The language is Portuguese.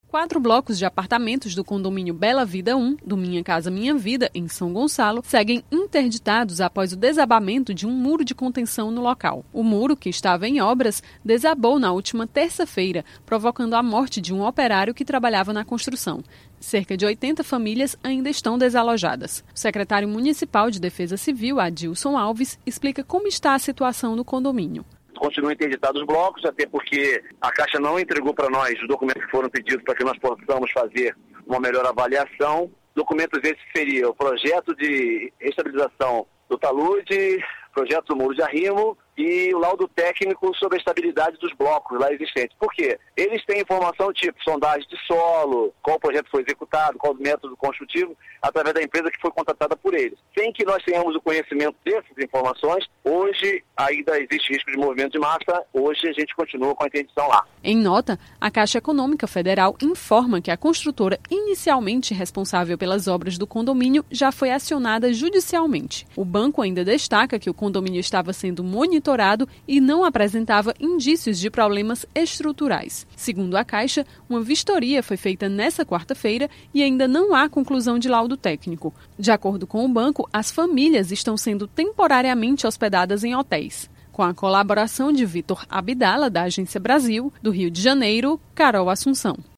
4 blocos de apartamentos do condomínio Bela Vida 1, do Minha Casa Minha Vida, em São Gonçalo, seguem interditados após o desabamento de um muro de contenção no local. O muro, que estava em obras, desabou na última terça-feira, provocando a morte de um operário que trabalhava na construção. Cerca de 80 famílias ainda estão desalojadas. O secretário municipal de Defesa Civil, Adilson Alves, explica como está a situação no condomínio. Continuam interditados os blocos, até porque a Caixa não entregou para nós os documentos que foram pedidos para que nós possamos fazer uma melhor avaliação. Documentos esses seriam o projeto de estabilização do talude, projeto do muro de arrimo e o laudo técnico sobre a estabilidade dos blocos lá existentes. Por quê? Eles têm informação tipo sondagem de solo, qual projeto foi executado, qual método construtivo, através da empresa que foi contratada por eles. Sem que nós tenhamos o conhecimento dessas informações, hoje ainda existe risco de movimento de massa, hoje a gente continua com a interdição lá. Em nota, a Caixa Econômica Federal informa que a construtora inicialmente responsável pelas obras do condomínio já foi acionada judicialmente. O banco ainda destaca que o condomínio estava sendo monitorado e não apresentava indícios de problemas estruturais. Segundo a Caixa, uma vistoria foi feita nesta quarta-feira e ainda não há conclusão de laudo técnico. De acordo com o banco, as famílias estão sendo temporariamente hospedadas em hotéis. Com a colaboração de Vitor Abdala, da Agência Brasil, do Rio de Janeiro, Carol Assunção.